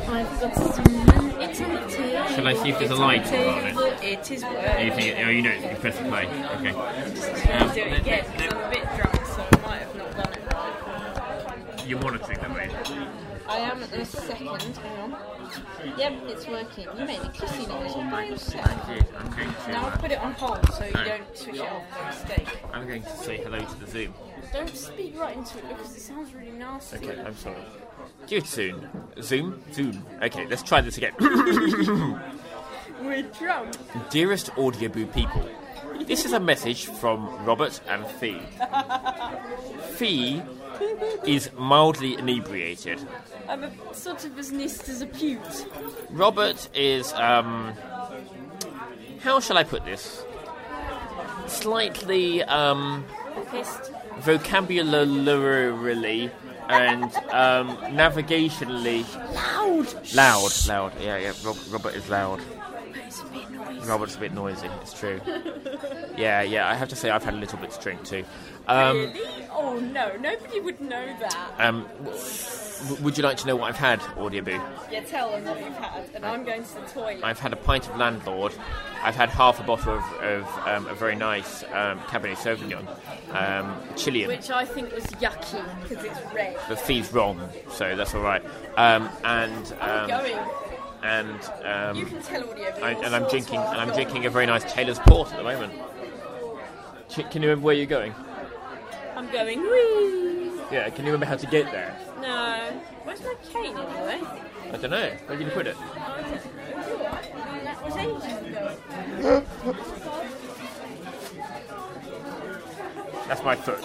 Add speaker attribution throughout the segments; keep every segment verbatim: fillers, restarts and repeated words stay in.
Speaker 1: I've got Zoom. It's on the table.
Speaker 2: Shall I see if there's
Speaker 1: it's
Speaker 2: a light
Speaker 1: on the
Speaker 2: on
Speaker 1: table.
Speaker 2: it?
Speaker 1: It is working.
Speaker 2: You think, oh, you know, you press play. Okay.
Speaker 1: I'll do it again because I'm a bit drunk, so I might have not done it right.
Speaker 2: You're monitoring them, right?
Speaker 1: I am at the second. Hang on. Yep, it's working. You made a kissy noise all by yourself.
Speaker 2: I did. I'm going to.
Speaker 1: Now
Speaker 2: Uh,
Speaker 1: I'll put it on hold so you
Speaker 2: no.
Speaker 1: don't switch it off by mistake.
Speaker 2: I'm going to say hello to the Zoom.
Speaker 1: Don't speak right into it because it sounds really nasty.
Speaker 2: Okay, I'm sorry. Give it soon. Zoom? Zoom. Okay, let's try this again.
Speaker 1: We're drunk.
Speaker 2: Dearest Audioboo people, this is a message from Robert and Fee. Fee is mildly inebriated.
Speaker 1: I'm a, sort of as nist as a pute.
Speaker 2: Robert is, um... how shall I put this? Slightly, um...
Speaker 1: Pissed.
Speaker 2: vocabulary and um, navigationally
Speaker 1: Loud.
Speaker 2: loud, loud. Yeah, yeah. Rob, Robert is loud.
Speaker 1: It's a bit noisy.
Speaker 2: Robert's a bit noisy. It's true. Yeah, yeah. I have to say, I've had a little bit to drink too. Um,
Speaker 1: Really? Oh no, nobody would know that.
Speaker 2: um, w- would you like to know what I've had, Audioboo?
Speaker 1: Yeah, tell them what you've had, and I'm going to the toilet.
Speaker 2: I've had a pint of Landlord. I've had half a bottle of, of um, a very nice um, Cabernet Sauvignon, um, Chilean.
Speaker 1: Which I think was yucky because it's red.
Speaker 2: The fee's wrong, so that's all right. Um, and
Speaker 1: I'm
Speaker 2: um,
Speaker 1: going.
Speaker 2: and um,
Speaker 1: You can tell audio.
Speaker 2: I, and I'm drinking and I'm drinking a very nice Taylor's Port at the moment. Ch- Can you remember where you're going?
Speaker 1: I'm going. Whee!
Speaker 2: Yeah, can you remember how to get there?
Speaker 1: No. Where's my cane anyway?
Speaker 2: I don't know. Where did you put it?
Speaker 1: That was ages ago.
Speaker 2: That's my foot,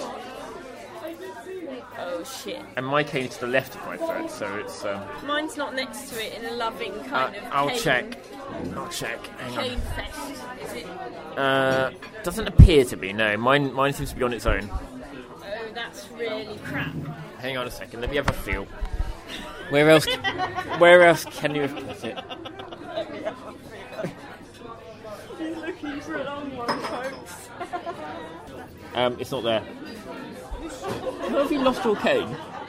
Speaker 1: Oh shit.
Speaker 2: and my cane's to the left of my foot, so it's. Um,
Speaker 1: Mine's not next to it in a loving
Speaker 2: uh,
Speaker 1: kind of.
Speaker 2: I'll
Speaker 1: cane,
Speaker 2: check. I'll check. Hang
Speaker 1: Cane fest. Is it?
Speaker 2: on. Uh, doesn't appear to be. No, mine. Mine seems to be on its own.
Speaker 1: Oh, that's really crap.
Speaker 2: Hang on a second. Let me have a feel. Where else? Where else can you have put it?
Speaker 1: He's looking for a long one, folks.
Speaker 2: Um, it's not there. How have you lost your cane?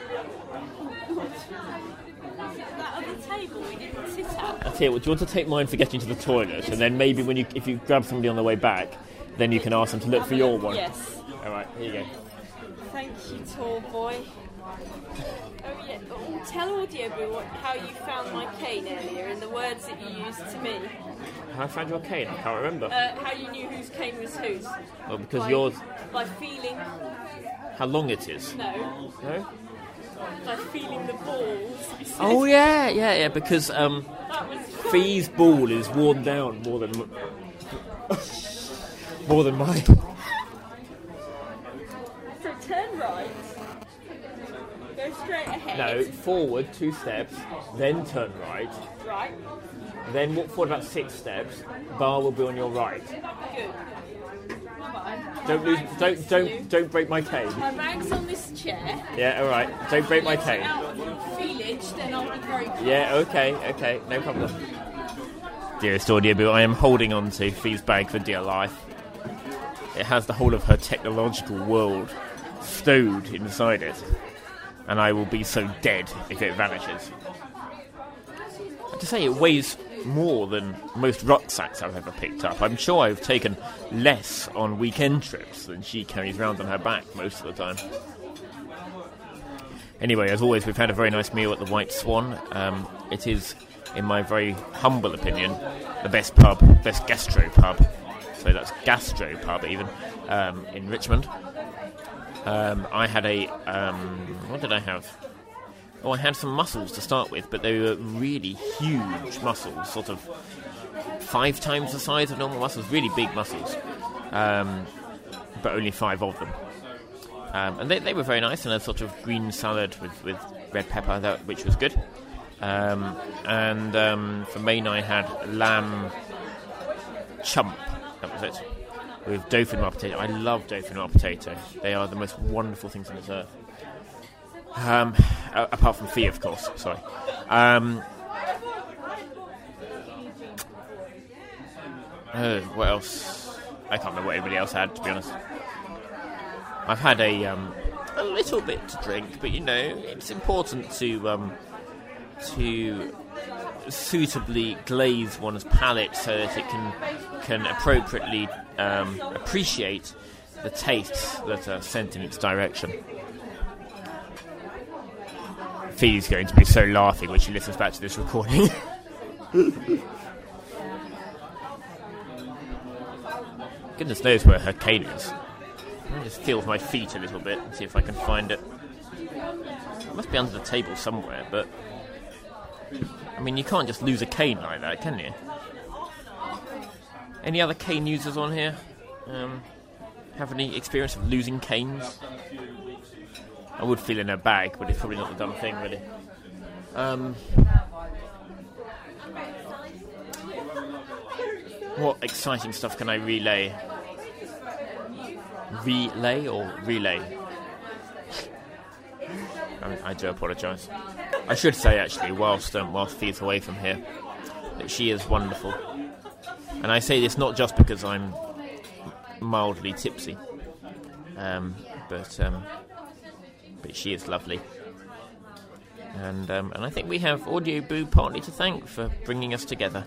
Speaker 1: That other table we didn't sit at.
Speaker 2: I tell you what, do you want to take mine for getting to the toilet, and then maybe when you, if you grab somebody on the way back, then you can ask them to look for your one.
Speaker 1: Yes.
Speaker 2: All right, here you go.
Speaker 1: Thank you, tall boy. Oh yeah. Oh, tell Audioboo what, how you found my cane earlier in the words that you used to me.
Speaker 2: How I found your cane? I can't remember.
Speaker 1: Uh, how you knew whose cane was whose.
Speaker 2: Well, because
Speaker 1: by,
Speaker 2: yours.
Speaker 1: By feeling.
Speaker 2: How long it is?
Speaker 1: No.
Speaker 2: No.
Speaker 1: By feeling the balls. You said.
Speaker 2: Oh yeah, yeah, yeah. Because um,
Speaker 1: That was fun.
Speaker 2: Fee's ball is worn down more than m- more than mine.
Speaker 1: So turn right. Go straight ahead.
Speaker 2: No, forward two steps, then turn right,
Speaker 1: Right.
Speaker 2: then walk forward about six steps. Bar will be on your right.
Speaker 1: Good.
Speaker 2: Don't lose, don't don't don't break my cane.
Speaker 1: My bag's on this chair.
Speaker 2: Yeah, all right. Don't break my
Speaker 1: Get
Speaker 2: cane.
Speaker 1: out of feelage, then I'll be very close.
Speaker 2: Yeah, okay, okay, no problem. Dearest Audioboo, I am holding on to Fee's bag for dear life. It has the whole of her technological world stowed inside it, and I will be so dead if it vanishes. I have to say, it weighs more than most rucksacks I've ever picked up. I'm sure I've taken less on weekend trips than she carries around on her back most of the time. Anyway, as always, we've had a very nice meal at the White Swan. Um, it is, in my very humble opinion, the best pub, best gastro pub. So that's gastro pub even, um, in Richmond. Um, I had a, um, what did I have? Oh, I had some mussels to start with, but they were really huge mussels, sort of five times the size of normal mussels, really big mussels, um, but only five of them. Um, and they, they were very nice, and a sort of green salad with, with red pepper, that, which was good. Um, and um, for main I had lamb chump, that was it, with dauphinoise potato. I love dauphinoise potato. They are the most wonderful things on this earth. Um, uh, apart from Fee, of course, sorry. Um, oh, what else? I can't remember what everybody else had, to be honest. I've had a um, a little bit to drink, but you know, it's important to um, to suitably glaze one's palate so that it can can appropriately um, appreciate the tastes that are sent in its direction. Fee's going to be so laughing when she listens back to this recording. Goodness knows where her cane is. Let me just feel with my feet a little bit and see if I can find it. It must be under the table somewhere, but... I mean, you can't just lose a cane like that, can you? Any other cane users on here? Um, have any experience of losing canes? I would feel in her bag, but it's probably not the dumb thing, really. Um, what exciting stuff can I relay? Relay or relay? I, I do apologise. I should say, actually, whilst um, whilst Fee's away from here, that she is wonderful. And I say this not just because I'm mildly tipsy, um, but um, but she is lovely. And um, and I think we have Audio Boo partly to thank for bringing us together.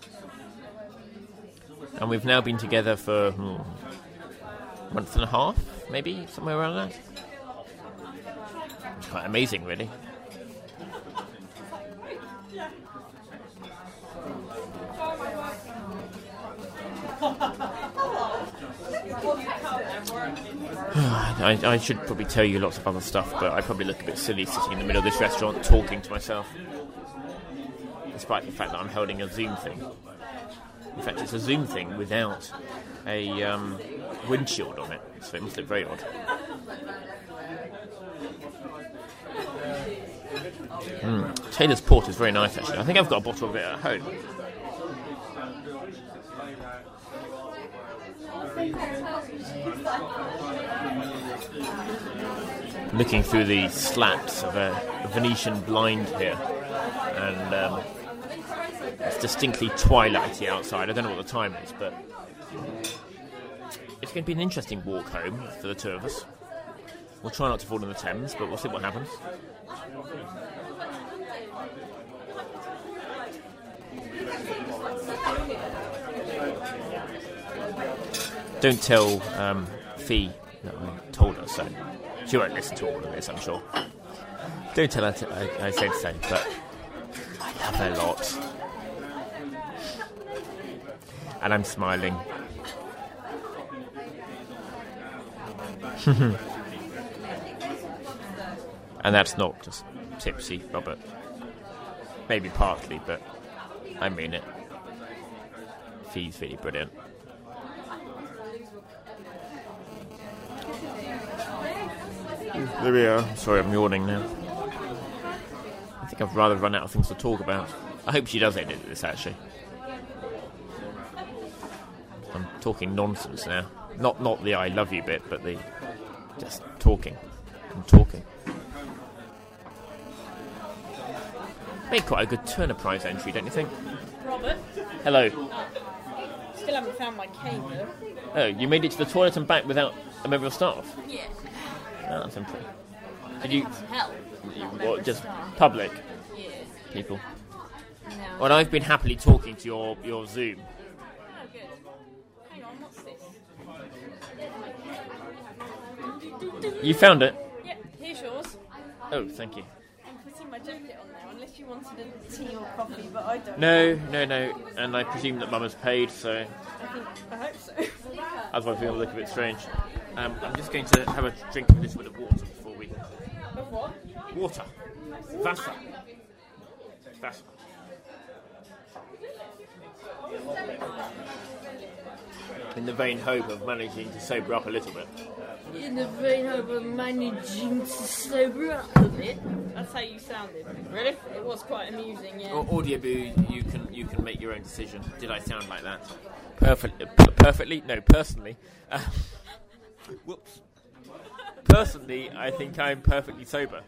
Speaker 2: And we've now been together for hmm, a month and a half, maybe, somewhere around that. It's quite amazing, really. I, I should probably tell you lots of other stuff, but I probably look a bit silly sitting in the middle of this restaurant talking to myself, despite the fact that I'm holding a Zoom thing. In fact, it's a Zoom thing without a um, windshield on it, so it must look very odd. Mm. Taylor's Port is very nice, actually. I think I've got a bottle of it at home. Looking through the slats of a, a Venetian blind here, and um, it's distinctly twilighty outside. I don't know what the time is, but it's going to be an interesting walk home for the two of us. We'll try not to fall in the Thames, but we'll see what happens. Don't tell um, Fee that I told her so. She won't listen to all of this, I'm sure. Don't tell her to, I, I said so, but I love her a lot. And I'm smiling. And that's not just tipsy, Robert. Maybe partly, but I mean it. Fee's really brilliant. There we are. Sorry, I'm yawning now. I think I've rather run out of things to talk about. I hope she does edit this, actually. I'm talking nonsense now. Not not the I love you bit, but the just talking. I'm talking. Made quite a good Turner Prize entry, don't you think?
Speaker 1: Robert?
Speaker 2: Hello.
Speaker 1: Oh. Still haven't found my cane, though.
Speaker 2: Oh, you made it to the toilet and back without a member of staff?
Speaker 1: Yeah.
Speaker 2: Oh, that's impressive. Did you...
Speaker 1: Help.
Speaker 2: you what, just public?
Speaker 1: Yeah.
Speaker 2: People?
Speaker 1: No.
Speaker 2: Well, I've been happily talking to your, your Zoom.
Speaker 1: Oh, good. Hang on, what's this?
Speaker 2: You found it?
Speaker 1: Yeah, here's yours.
Speaker 2: Oh, thank you.
Speaker 1: I'm putting my jacket on now, unless you wanted a tea or coffee, but I don't.
Speaker 2: No, no, no. And I presume that Mum has paid, so...
Speaker 1: I think... I hope so.
Speaker 2: Otherwise we're going to look a bit strange. Um, I'm just going to have a drink of this with of water before we...
Speaker 1: Of what?
Speaker 2: Water. Wasser. Wasser. In the vain hope of managing to sober up a little bit.
Speaker 1: In the vain hope of managing to sober up a bit. That's how you sounded. Really? It was quite amusing, yeah.
Speaker 2: Or Audio Boo, you can you can make your own decision. Did I sound like that? Perfect, uh, perfectly? No, personally. Uh, whoops. Personally, I think I'm perfectly sober.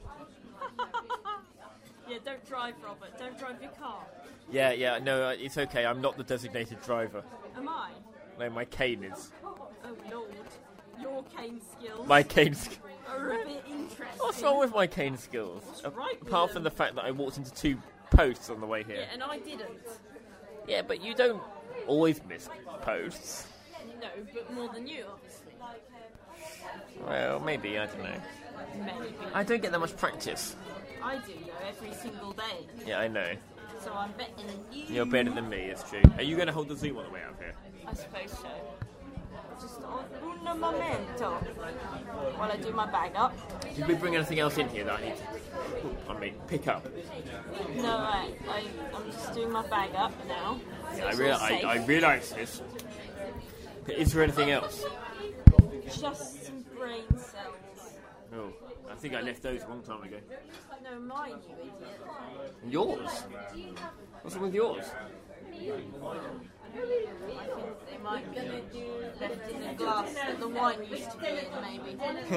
Speaker 1: Yeah, don't drive, Robert. Don't drive your car.
Speaker 2: Yeah, yeah, no, it's okay. I'm not the designated driver.
Speaker 1: Am I?
Speaker 2: No, my cane is.
Speaker 1: Oh, Lord. Your cane skills
Speaker 2: My cane skills.
Speaker 1: are a bit interesting.
Speaker 2: What's wrong with my cane skills?
Speaker 1: What's right with
Speaker 2: Apart
Speaker 1: them?
Speaker 2: from the fact that I walked into two posts on the way here.
Speaker 1: Yeah, and I didn't.
Speaker 2: Yeah, but you don't always miss posts.
Speaker 1: No, but more than you, obviously.
Speaker 2: Well, maybe, I don't know.
Speaker 1: Maybe.
Speaker 2: I don't get that much practice.
Speaker 1: I do, though, every single day.
Speaker 2: Yeah, I know.
Speaker 1: So I'm better than you.
Speaker 2: You're better than me, it's true. Are you going to hold the Zoom on the way out here?
Speaker 1: I suppose so. Just on un momento. While I do my bag up.
Speaker 2: Did we bring anything else in here that I need to, I mean, pick up?
Speaker 1: No, I, I, I'm just doing my bag up now. So
Speaker 2: Yeah, I,
Speaker 1: it's
Speaker 2: rea-
Speaker 1: all safe.
Speaker 2: I, I realise this. But is there anything else?
Speaker 1: Just some brain cells.
Speaker 2: Oh, I think I left those a long time ago.
Speaker 1: No, mine, you idiot.
Speaker 2: Yours? What's wrong with yours?
Speaker 1: I think they might be left in the glass that the wine used to be in, maybe.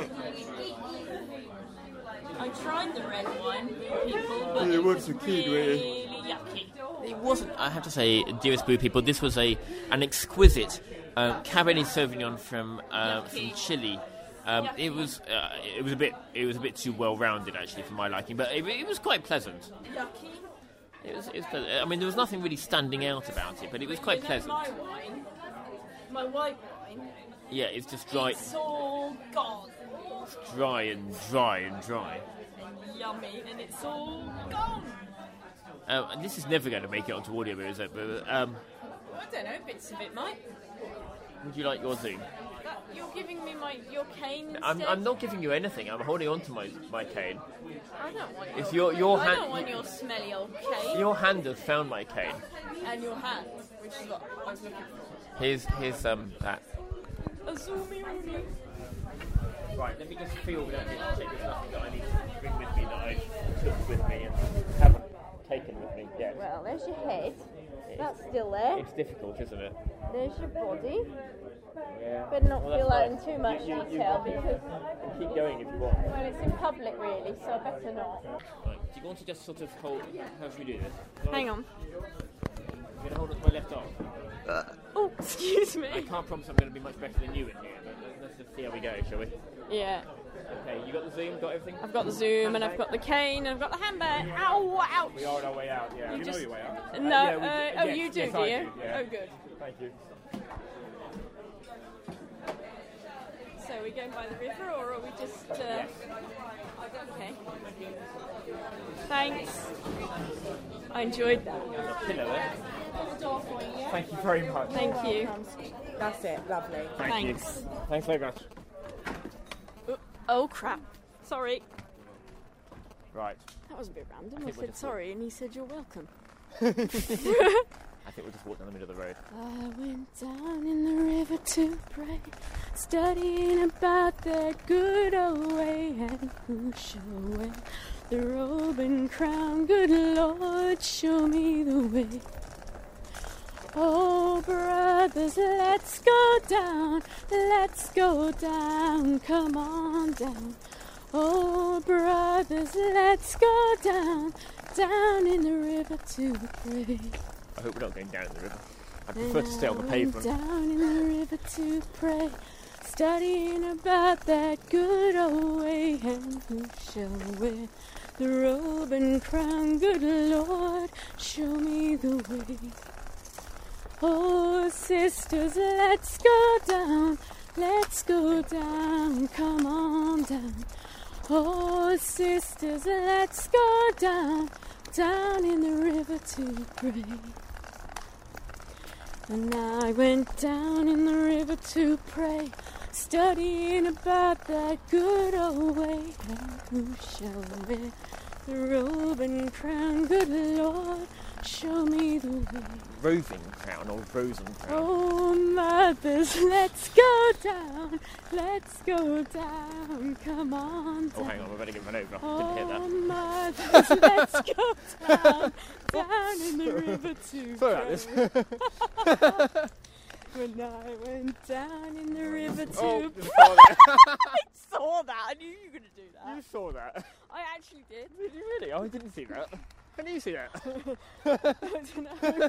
Speaker 1: I tried the red wine, people, but
Speaker 2: Yeah,
Speaker 1: it
Speaker 2: what's
Speaker 1: was
Speaker 2: the key,
Speaker 1: really yucky.
Speaker 2: It wasn't, I have to say, dearest Boo people, this was a an exquisite uh, Cabernet Sauvignon from uh, from Chile. Um, it was uh, it was a bit it was a bit too well rounded actually for my liking, but it, it was quite pleasant.
Speaker 1: Yucky.
Speaker 2: It was, it was pleasant. I mean, there was nothing really standing out about it, but it was quite
Speaker 1: You know,
Speaker 2: pleasant.
Speaker 1: My wine, my white wine,
Speaker 2: Yeah, it's just dry,
Speaker 1: it's all gone.
Speaker 2: dry and dry and dry.
Speaker 1: And yummy, and it's all gone.
Speaker 2: Um, and this is never going to make it onto audio, is it? But um,
Speaker 1: I don't know, bits of it might.
Speaker 2: would you like your Zoom?
Speaker 1: That, you're giving me my your cane instead?
Speaker 2: I'm, I'm not giving you anything. I'm holding on to my, my cane.
Speaker 1: I don't want
Speaker 2: It's
Speaker 1: your,
Speaker 2: your your
Speaker 1: I
Speaker 2: hand.
Speaker 1: don't want your smelly old cane.
Speaker 2: Your hand has found my cane.
Speaker 1: And your hand, which is what I was looking for.
Speaker 2: Here's here's um that.
Speaker 1: A zoomy rooney.
Speaker 2: Right, let me just feel that check there's nothing that I need to bring with me that I took with me and haven't taken with me yet.
Speaker 1: Well, there's your head. That's still there.
Speaker 2: It's difficult, isn't it?
Speaker 1: There's your body.
Speaker 2: Yeah.
Speaker 1: Better not
Speaker 2: Well,
Speaker 1: feel
Speaker 2: that's
Speaker 1: that in
Speaker 2: fine.
Speaker 1: too much
Speaker 2: You- you- you-
Speaker 1: detail because,
Speaker 2: Keep going if you want.
Speaker 1: well, it's in public really, so better not.
Speaker 2: Right. Do you want to just sort of hold? How should we do this?
Speaker 1: Hang on.
Speaker 2: You're gonna hold it to my left arm.
Speaker 1: Oh, excuse
Speaker 2: I
Speaker 1: me.
Speaker 2: can't promise I'm going to be much better than you in here, but let's just see how we go, shall we?
Speaker 1: Yeah.
Speaker 2: Okay, you got the Zoom, got everything?
Speaker 1: I've got the Zoom and I've got the cane and I've got the handbag. Ow, ouch.
Speaker 3: We are on our way out, yeah.
Speaker 1: You
Speaker 3: You
Speaker 1: just-
Speaker 3: know your way out?
Speaker 1: No,
Speaker 2: yeah, we
Speaker 1: uh,
Speaker 2: do-
Speaker 1: oh,
Speaker 2: yes,
Speaker 1: you do,
Speaker 2: yes,
Speaker 1: do
Speaker 2: I
Speaker 1: you?
Speaker 2: do, yeah.
Speaker 1: Oh, good.
Speaker 3: Thank you.
Speaker 1: So are we going by the river or are we just... Uh... Okay. Thanks. I enjoyed that.
Speaker 2: There's a pillow there.
Speaker 3: Thank you very much.
Speaker 1: Thank you.
Speaker 4: That's it, lovely.
Speaker 2: Thank
Speaker 1: Thanks.
Speaker 2: you. Thanks very much.
Speaker 1: Oh, oh, crap. Sorry.
Speaker 2: Right.
Speaker 1: That was a bit random. I,
Speaker 2: think we're
Speaker 1: said
Speaker 2: just-
Speaker 1: sorry and he said you're welcome.
Speaker 2: I think we'll just walk down the middle of the road.
Speaker 1: I went down in the river to pray, studying about that good old way, and who shall wear the robe and crown? Good Lord, show me the way. Oh, brothers, let's go down, let's go down, come on down. Oh, brothers, let's go down, down in the river to pray.
Speaker 2: I hope we're not going down the river. I prefer to stay on the pavement.
Speaker 1: Down in the river to pray, studying about that good old way, and who shall wear the robe and crown? Good Lord, show me the way. Oh, sisters, let's go down, let's go down, come on down. Oh, sisters, let's go down, down in the river to pray. And I went down in the river to pray, studying about that good old way, and who shall wear the robe and crown? Good Lord, show me the way.
Speaker 2: Roving crown or Rosen crown?
Speaker 1: Oh, mothers, let's go down, let's go down, come on down.
Speaker 2: Oh, hang on, we better get run over.
Speaker 1: Oh,
Speaker 2: Didn't hear that.
Speaker 1: mothers, let's go down, down in the river to
Speaker 3: Sorry about
Speaker 1: pray.
Speaker 3: this.
Speaker 1: When I went down in the river to
Speaker 3: Oh,
Speaker 1: pray.
Speaker 3: just saw that.
Speaker 1: I saw that, I knew you were going to do that.
Speaker 3: You saw that.
Speaker 1: I actually did.
Speaker 3: Did you really? Oh, I didn't see that. Can you see that?
Speaker 1: I don't know.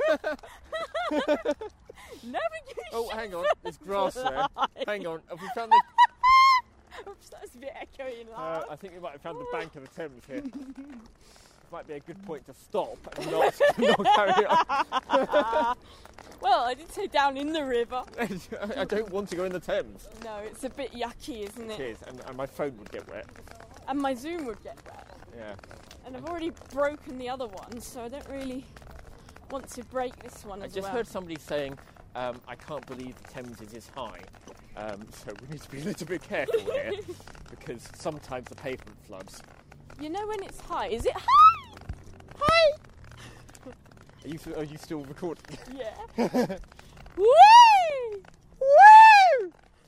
Speaker 1: Navigation.
Speaker 3: Oh, hang on. There's
Speaker 1: for
Speaker 3: grass there.
Speaker 1: life.
Speaker 3: Hang on. Have we found the...
Speaker 1: Oops, that's a bit echoey and
Speaker 3: Uh,
Speaker 1: loud.
Speaker 3: I think we might have found the bank of the Thames here. might be a good point to stop and not, not carry on.
Speaker 1: Well, I did say down in the river.
Speaker 3: I don't want to go in the Thames.
Speaker 1: No, it's a bit yucky, isn't it?
Speaker 3: It is, and, and my phone would get wet.
Speaker 1: And my Zoom would get wet.
Speaker 3: Yeah.
Speaker 1: And I've already broken the other one, so I don't really want to break this one
Speaker 3: I
Speaker 1: as
Speaker 3: just
Speaker 1: well.
Speaker 3: heard somebody saying, um, I can't believe the Thames is this high. Um, so we need to be a little bit careful here, because sometimes the pavement floods.
Speaker 1: You know when it's high? Is it high? High!
Speaker 3: Are you, are you still recording?
Speaker 1: Yeah. Woo!
Speaker 3: Woo!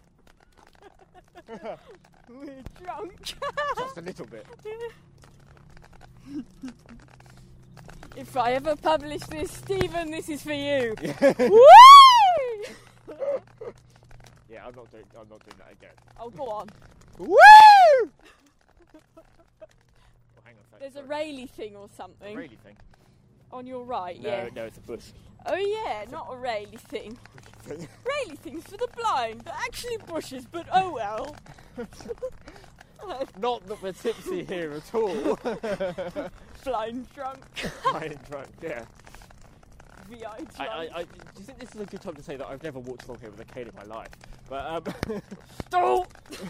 Speaker 1: We're drunk.
Speaker 3: Just a little bit.
Speaker 1: If I ever publish this, Stephen, this is for you.
Speaker 3: Yeah.
Speaker 1: Woo!
Speaker 3: Yeah, I'm not doing. I'm not doing that again.
Speaker 1: Oh, go on.
Speaker 3: Woo! Oh, hang on a second.
Speaker 1: There's a
Speaker 3: sorry.
Speaker 1: Rayleigh thing or
Speaker 3: A
Speaker 1: something
Speaker 3: Rayleigh thing.
Speaker 1: on your right.
Speaker 3: No,
Speaker 1: Yeah.
Speaker 3: no, it's a bush.
Speaker 1: Oh yeah, not a Rayleigh thing.
Speaker 3: thing.
Speaker 1: Rayleigh things for the blind. They're actually bushes, but oh well.
Speaker 3: Not that we're tipsy here at all.
Speaker 1: Blind drunk.
Speaker 3: Fine, drunk, yeah.
Speaker 1: V I drunk.
Speaker 3: I, I, I, do you think this is a good time to say that I've never walked along here with a cane in my life? But um,
Speaker 1: Oh!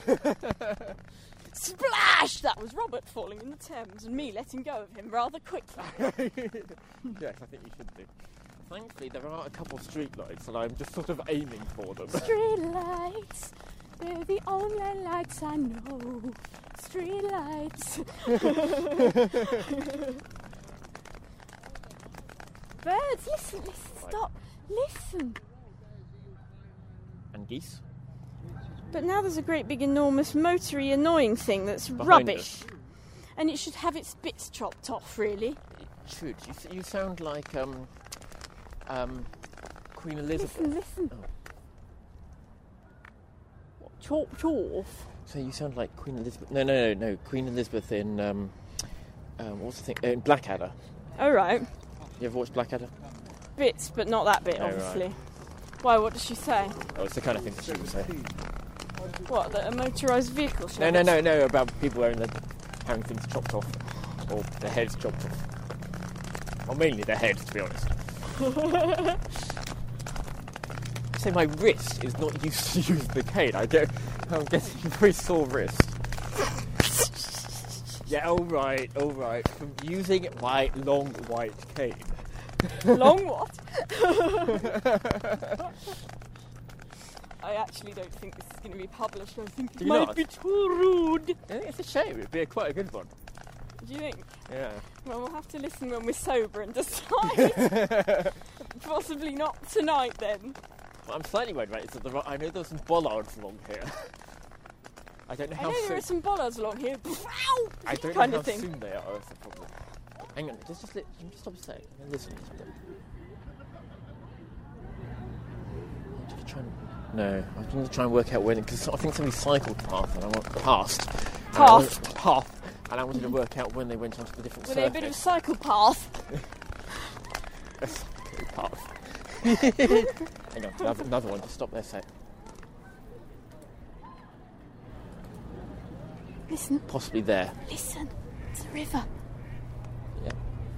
Speaker 1: Splash! That was Robert falling in the Thames and me letting go of him rather quickly.
Speaker 3: yes, I think you should do. Thankfully, there are a couple of street lights, and I'm just sort of aiming for them.
Speaker 1: Street lights, they're the only lights I know. Street lights. Birds, listen, listen,
Speaker 3: Right.
Speaker 1: stop, listen.
Speaker 3: And geese?
Speaker 1: But now there's a great big enormous motory annoying thing that's
Speaker 3: Behind
Speaker 1: rubbish. And it should have its bits chopped off, really.
Speaker 3: It should. You, s- you sound like um, um, Queen Elizabeth.
Speaker 1: Listen, listen.
Speaker 3: Oh.
Speaker 1: Chopped off?
Speaker 3: So you sound like Queen Elizabeth. No, no, no, no. Queen Elizabeth in um, um, what's the thing? Uh, in Blackadder.
Speaker 1: Oh, right.
Speaker 3: You ever watched Blackadder?
Speaker 1: Bits, but not that bit,
Speaker 3: Oh,
Speaker 1: obviously. Why, what does she say?
Speaker 3: Oh, it's the kind of thing that she would say.
Speaker 1: What, that a motorised vehicle should
Speaker 3: No, no, no, no. About people wearing the having things chopped off, or their heads chopped off. Well, mainly their heads, to be honest. So my wrist is not used to use the cane. I get, I'm getting a very sore wrist. Yeah, all right, all right. From using my long white cane.
Speaker 1: Long what? I actually don't think this is going to be published. I think it
Speaker 3: Do you
Speaker 1: might
Speaker 3: not?
Speaker 1: be too rude.
Speaker 3: I think it's a shame. It'd be a, quite a good one.
Speaker 1: Do you think?
Speaker 3: Yeah.
Speaker 1: Well, we'll have to listen when we're sober and decide. Possibly not tonight, then.
Speaker 3: What I'm slightly worried about is that there are, I know there's some bollards along here. I don't know
Speaker 1: I
Speaker 3: how
Speaker 1: know
Speaker 3: soon.
Speaker 1: there are some bollards along here. Ow!
Speaker 3: I don't
Speaker 1: kind
Speaker 3: know
Speaker 1: of
Speaker 3: how
Speaker 1: thing.
Speaker 3: soon they are. That's the problem. Hang on, just just, li- just stop a sec. And listen. Just try and, no, I was going to try and work out when, because I think somebody cycled past and I want past. And I wanted-
Speaker 1: Past.
Speaker 3: Path. And I wanted to work out when they went onto the different
Speaker 1: Were they a bit of a
Speaker 3: surface.
Speaker 1: cycle path?
Speaker 3: A cycle path. Hang on, another, another one. Just stop there a sec.
Speaker 1: Listen,
Speaker 3: Possibly there.
Speaker 1: listen. It's a river.
Speaker 3: Yeah.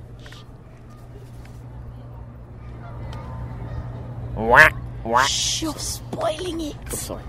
Speaker 3: Whack, whack.
Speaker 1: Shh, you're spoiling it.
Speaker 3: Oh, sorry.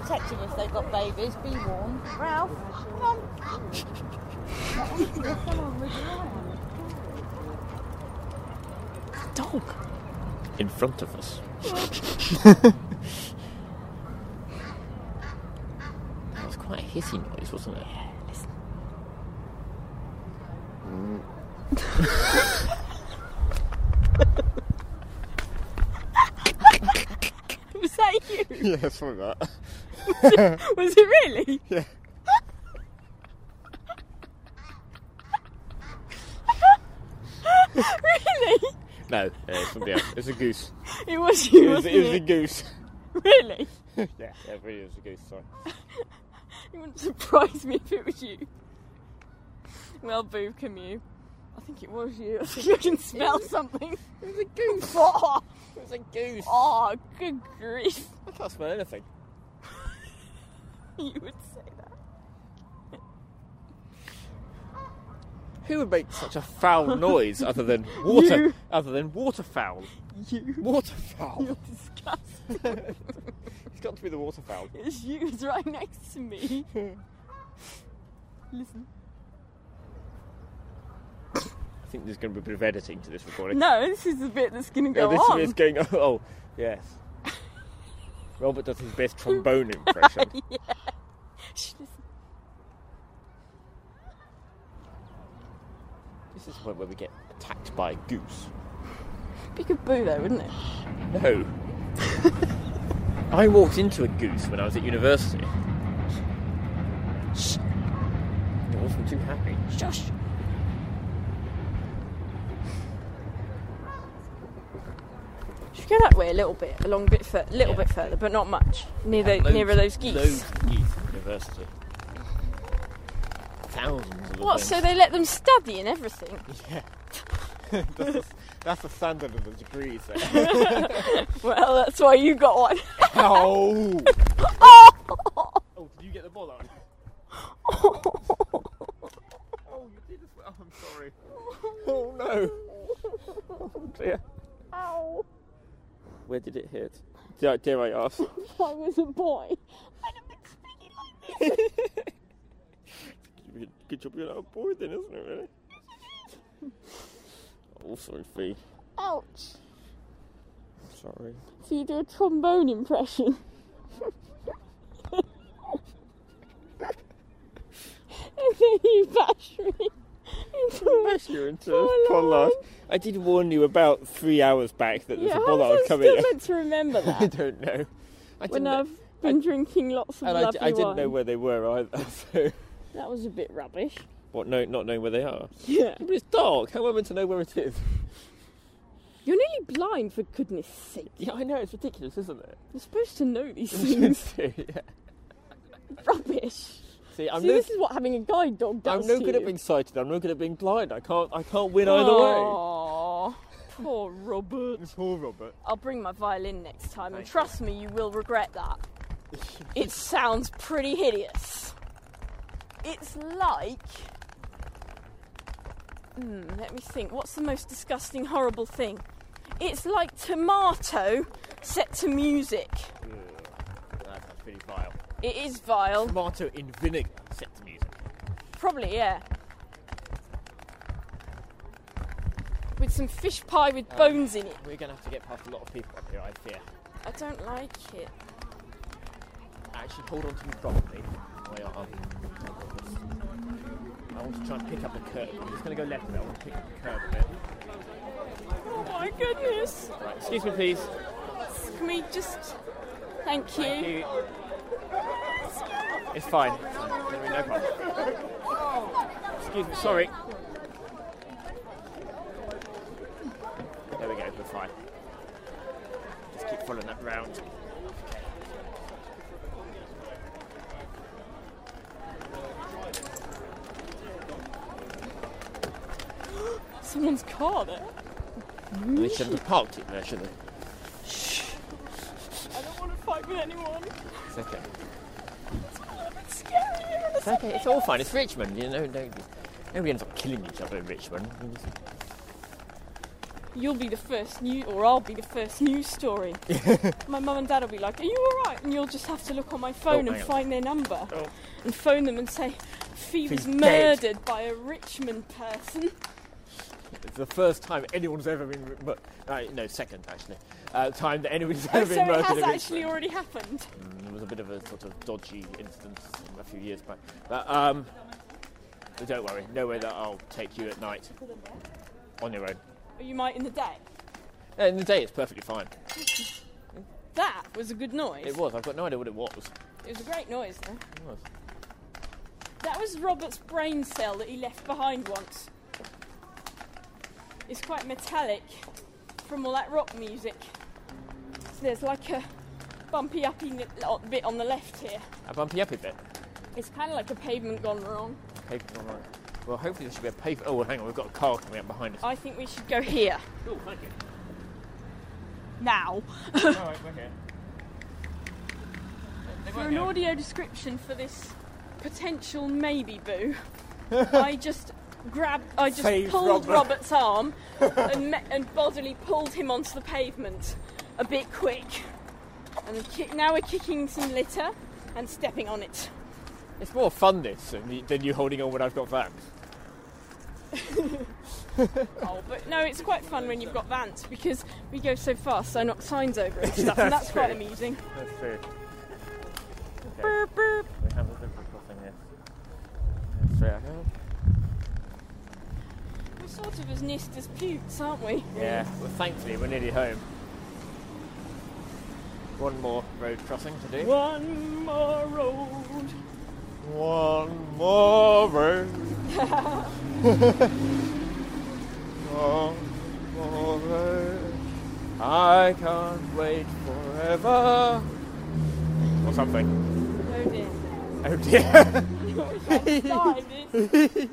Speaker 1: protective if they've got babies. Be warned. Ralph, come on. Dog.
Speaker 2: In front of us. That was quite a hissy noise, wasn't it?
Speaker 1: Yeah, listen. Was that you?
Speaker 3: Yeah, something like that.
Speaker 1: Was it, was it really?
Speaker 3: Yeah.
Speaker 1: Really?
Speaker 3: No, yeah, it's something else. It's a goose.
Speaker 1: It was you,
Speaker 3: It was,
Speaker 1: wasn't
Speaker 3: it was
Speaker 1: it?
Speaker 3: a goose.
Speaker 1: Really?
Speaker 3: yeah, yeah, it really was a goose, sorry.
Speaker 1: It wouldn't surprise me if it was you. Well, Boo, come you. I think it was you. I think I can smell something.
Speaker 3: It was a goose.
Speaker 1: Oh,
Speaker 3: It was a goose.
Speaker 1: oh, good grief.
Speaker 3: I can't smell anything.
Speaker 1: You would say that.
Speaker 3: Who would make such a foul noise other than water?
Speaker 1: You.
Speaker 3: Other than waterfowl?
Speaker 1: You.
Speaker 3: Waterfowl.
Speaker 1: You're disgusting.
Speaker 3: It's got to be the waterfowl.
Speaker 1: It's you. It's right next to me. Listen.
Speaker 3: I think there's going to be a bit of editing to this recording.
Speaker 1: No, this is the bit that's going to
Speaker 3: Yeah,
Speaker 1: go
Speaker 3: this
Speaker 1: on.
Speaker 3: is going. Oh, yes. Robert does his best trombone impression.
Speaker 1: Yeah. Shh, listen.
Speaker 3: This is the point where we get attacked by a goose.
Speaker 1: Be good Boo though, wouldn't it?
Speaker 3: No. I walked into a goose when I was at university.
Speaker 1: Shh.
Speaker 3: I wasn't too happy.
Speaker 1: Shush. Should we go that way a little bit, a long bit further, little
Speaker 3: Yeah.
Speaker 1: bit further, but not much. Near the,
Speaker 3: Loads-
Speaker 1: nearer those geese.
Speaker 3: Loads of geese at university. Thousands of
Speaker 1: What?
Speaker 3: them.
Speaker 1: So they let them study and everything?
Speaker 3: Yeah. that's, the, that's the standard of the degrees there.
Speaker 1: Well, that's why you got one.
Speaker 3: Ow!
Speaker 1: Oh!
Speaker 3: Oh, did you get the ball on?
Speaker 1: Oh!
Speaker 3: Oh, you did as well. I'm sorry. Oh, no. Oh, dear.
Speaker 1: Ow!
Speaker 3: Where did it hit? Dare, dare I ask?
Speaker 1: I was a boy. I don't speak like this.
Speaker 3: Good job you're not a boy then, isn't it, really? Oh, sorry, Fee.
Speaker 1: Ouch.
Speaker 3: I'm sorry.
Speaker 1: So you do a trombone impression. And then you bash me into
Speaker 3: Bash you into a
Speaker 1: Pollard.
Speaker 3: pollard. I did warn you about three hours back that there's
Speaker 1: Yeah,
Speaker 3: a
Speaker 1: how
Speaker 3: pollard
Speaker 1: was I
Speaker 3: coming.
Speaker 1: still meant to remember
Speaker 3: I
Speaker 1: that?
Speaker 3: don't know. I
Speaker 1: When
Speaker 3: didn't know-
Speaker 1: I've been
Speaker 3: I-
Speaker 1: drinking lots of
Speaker 3: and I,
Speaker 1: lovely
Speaker 3: d- I didn't
Speaker 1: wine.
Speaker 3: know where they were either. So,
Speaker 1: That was a bit rubbish.
Speaker 3: what? No, not knowing where they are.
Speaker 1: Yeah.
Speaker 3: But it's dark. How am I meant to know where it is?
Speaker 1: You're nearly blind, for goodness sake.
Speaker 3: Yeah, I know. It's ridiculous, isn't it?
Speaker 1: You're supposed to know these things.
Speaker 3: yeah.
Speaker 1: Rubbish.
Speaker 3: See, I'm
Speaker 1: See,
Speaker 3: no,
Speaker 1: this is what having a guide dog does
Speaker 3: I'm no
Speaker 1: to
Speaker 3: good
Speaker 1: you.
Speaker 3: at being sighted. I'm no good at being blind. I can't. I can't win either way.
Speaker 1: Aww, poor Robert.
Speaker 3: Poor Robert.
Speaker 1: I'll bring my violin next time, and
Speaker 3: Thank
Speaker 1: trust me, you will regret that. It sounds pretty hideous. It's like... Hmm, let me think. What's the most disgusting, horrible thing? It's like tomato set to music.
Speaker 3: That's pretty vile.
Speaker 1: It is vile.
Speaker 3: Tomato in vinegar set to music.
Speaker 1: Probably, yeah. With some fish pie with
Speaker 3: Uh,
Speaker 1: bones in it.
Speaker 3: We're going to have to get past a lot of people up here, I fear.
Speaker 1: I don't like it.
Speaker 3: Actually, hold on to me properly. My arm. I want to try and pick up the curb. I'm just going to go left there. I want to pick up the curb a bit.
Speaker 1: Oh my goodness.
Speaker 3: Right, excuse me, please.
Speaker 1: Can we just... Thank you.
Speaker 3: Thank you. It's fine. No problem. Excuse me, sorry. There we go, we're fine. Just keep following that round.
Speaker 1: Someone's car there.
Speaker 3: They shouldn't have parked it there, should they?
Speaker 1: I don't want to fight with anyone.
Speaker 3: It's okay.
Speaker 1: It's scary.
Speaker 3: It's okay, it's all fine. It's Richmond, you know. No, nobody ends up killing each other in Richmond.
Speaker 1: you'll be the first news, or I'll be the first news story. My mum and dad will be like, "Are you all right?" And you'll just have to look on my phone
Speaker 3: Oh,
Speaker 1: and
Speaker 3: hang on.
Speaker 1: find their number
Speaker 3: Oh.
Speaker 1: and phone them and say, "Fee was
Speaker 3: He's dead."
Speaker 1: murdered by a Richmond person."
Speaker 3: It's the first time anyone's ever been... Mu- uh, no, second, actually. Uh, time that anyone's
Speaker 1: Oh,
Speaker 3: ever
Speaker 1: so
Speaker 3: been
Speaker 1: it
Speaker 3: murdered
Speaker 1: has
Speaker 3: in
Speaker 1: actually
Speaker 3: Richmond.
Speaker 1: already happened.
Speaker 3: Mm, It was a bit of a sort of dodgy incident a few years back. But, um, but don't worry, nowhere that I'll take you at night on your own.
Speaker 1: Or you might in the day.
Speaker 3: Uh, In the day, it's perfectly fine.
Speaker 1: That was a good noise.
Speaker 3: It was. I've got no idea what it was.
Speaker 1: It was a great noise, though.
Speaker 3: It was.
Speaker 1: That was Robert's brain cell that he left behind once. It's quite metallic from all that rock music. So there's like a bumpy uppy ni- lo- bit on the left here.
Speaker 3: A bumpy uppy bit.
Speaker 1: It's kind of like a pavement gone wrong.
Speaker 3: Pavement on the right. Well, hopefully there should be a pavement. Oh, hang on, we've got a car coming up behind us.
Speaker 1: I think we should go here.
Speaker 3: Oh, thank you.
Speaker 1: Now.
Speaker 3: All right, we're here.
Speaker 1: For an audio description for this potential maybe boo, I just grabbed, I just
Speaker 3: Saved
Speaker 1: pulled
Speaker 3: Robert.
Speaker 1: Robert's arm and, me- and bodily pulled him onto the pavement a bit quick. And ki- now we're kicking some litter and stepping on it.
Speaker 3: It's more fun this than you, than you holding on when I've got Vans.
Speaker 1: Oh, but no, it's quite fun when you've got Vans because we go so fast, so I knock signs over and stuff, and that's
Speaker 3: That's
Speaker 1: quite
Speaker 3: true.
Speaker 1: amusing.
Speaker 3: That's true. Okay.
Speaker 1: Burp, burp.
Speaker 3: We have a zebra crossing here. Yeah, straight ahead.
Speaker 1: We're sort of as nist as putes, aren't we?
Speaker 3: Yeah, well, thankfully we're nearly home. One more road crossing to do.
Speaker 1: One more road.
Speaker 3: One more road. One more road. I can't wait forever. Or something.
Speaker 1: Oh dear.
Speaker 3: Oh dear.
Speaker 1: Died it.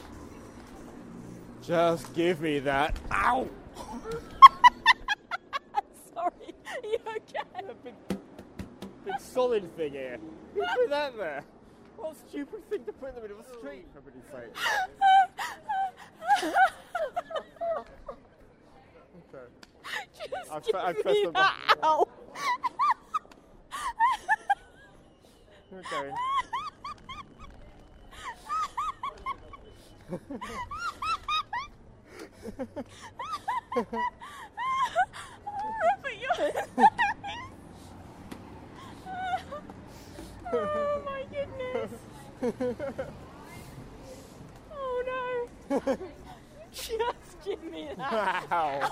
Speaker 3: Just give me that. Ow!
Speaker 1: Sorry, are you okay?
Speaker 3: A big, big solid thing here. Who put that there? What a stupid thing to put in the middle of a street, for pity's sake. Okay.
Speaker 1: Just
Speaker 3: I've
Speaker 1: give
Speaker 3: pre- I've
Speaker 1: me
Speaker 3: pressed the
Speaker 1: that.
Speaker 3: button.
Speaker 1: Ow.
Speaker 3: We're going.
Speaker 1: Robert, you're Oh my goodness. Oh no. Just give me that.
Speaker 3: Ow!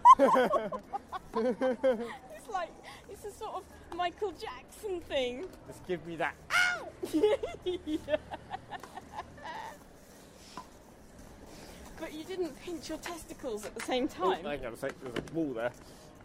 Speaker 1: It's like, it's a sort of Michael Jackson thing.
Speaker 3: Just give me that.
Speaker 1: Yeah. But you didn't pinch your testicles at the same
Speaker 3: Oh,
Speaker 1: time.
Speaker 3: hang on a sec, there's a wall there.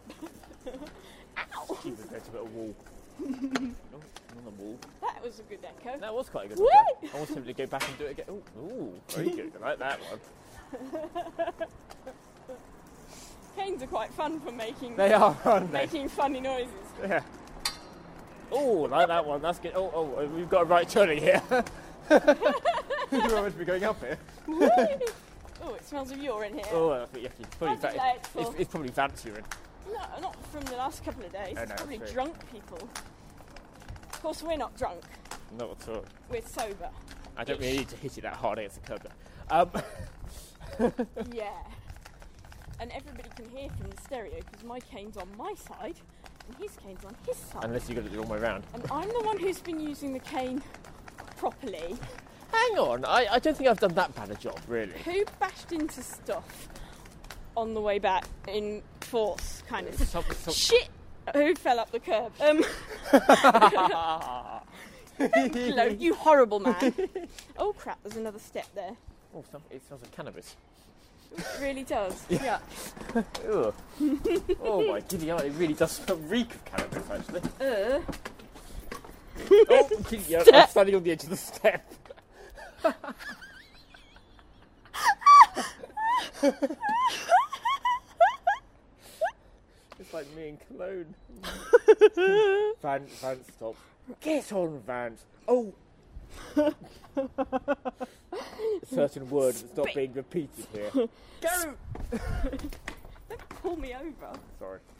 Speaker 1: Ow.
Speaker 3: Jesus, there's a bit of wall. Oh, another wall.
Speaker 1: That was a good echo.
Speaker 3: That was quite a good
Speaker 1: Woo!
Speaker 3: one. I was tempted to go back and do it again. Ooh, ooh, very good. I like that one.
Speaker 1: Canes are quite fun for making
Speaker 3: They are, aren't they?
Speaker 1: making funny noises.
Speaker 3: Yeah. Oh, like that one. That's good. Oh, oh, we've got a right turning here. We're meant to be going up here.
Speaker 1: Oh, it smells of urine here.
Speaker 3: Oh, I think it's probably,
Speaker 1: How
Speaker 3: fa-
Speaker 1: delightful.
Speaker 3: it's, it's probably fancy urine.
Speaker 1: No, not from the last couple of days.
Speaker 3: Oh, no,
Speaker 1: It's probably
Speaker 3: that's true.
Speaker 1: drunk people. Of course, we're not drunk.
Speaker 3: Not at all.
Speaker 1: We're sober.
Speaker 3: I don't really need to hit it that hard against the curb there. Um,
Speaker 1: Yeah. And everybody can hear from the stereo because my cane's on my side and his cane's on his side.
Speaker 3: unless you got it the wrong way round.
Speaker 1: And I'm the one who's been using the cane properly.
Speaker 3: Hang on, I, I don't think I've done that bad a job, really.
Speaker 1: Who bashed into stuff on the way back in force, kind of?
Speaker 3: Some, some,
Speaker 1: Shit! Who fell up the curb? Um, hello, you horrible man. Oh crap, there's another step there.
Speaker 3: oh, some, it smells of cannabis.
Speaker 1: It really does. Yeah.
Speaker 3: Ugh. Oh my giddy eye, it really does smell reek of cannabis, actually.
Speaker 1: Uh,
Speaker 3: Oh, yeah, I'm standing on the edge of the step. It's like me and Cologne. Van, Van, stop. Get on, Vans. Oh. A certain word that's not
Speaker 1: Spit.
Speaker 3: being repeated here. Go!
Speaker 1: pull me over.
Speaker 3: Sorry.